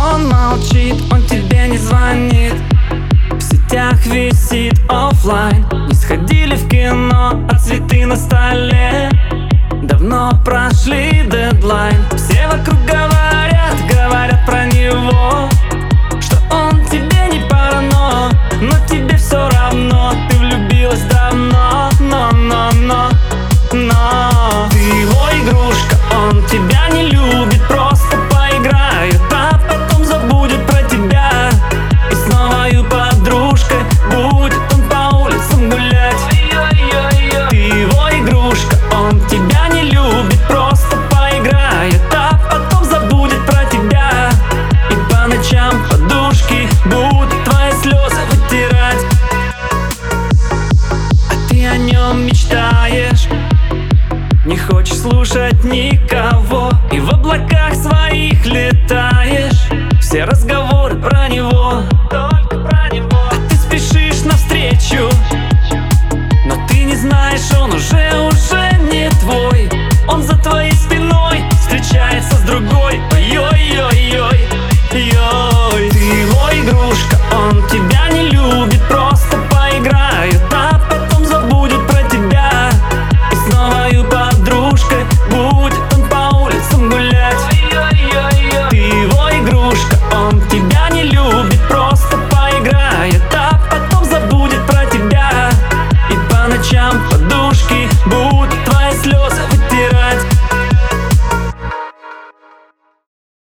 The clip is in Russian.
Он молчит, он тебе не звонит, в сетях висит оффлайн. Не сходили в кино, а цветы на столе давно прошли дедлайн. Все вокруг говорят про него, что он тебе не парно, но тебе все равно. Ты влюбилась давно, но ты его игрушка, он тебя не любит, просто поиграет, а потом забудет про тебя и с новою подружкой будет он по улицам гулять. Ты его игрушка, он тебя не любит, просто поиграет, а потом забудет про тебя и по ночам подушки будут твои слезы вытирать. А ты о нем мечтаешь, не хочешь слушать никого, и в облаках своих летаешь. Все разговоры про него, только про него. А ты спешишь навстречу, но ты не знаешь, он уже не твой. Он за твоей спиной встречается с другой. Ой-ой-ой-ой.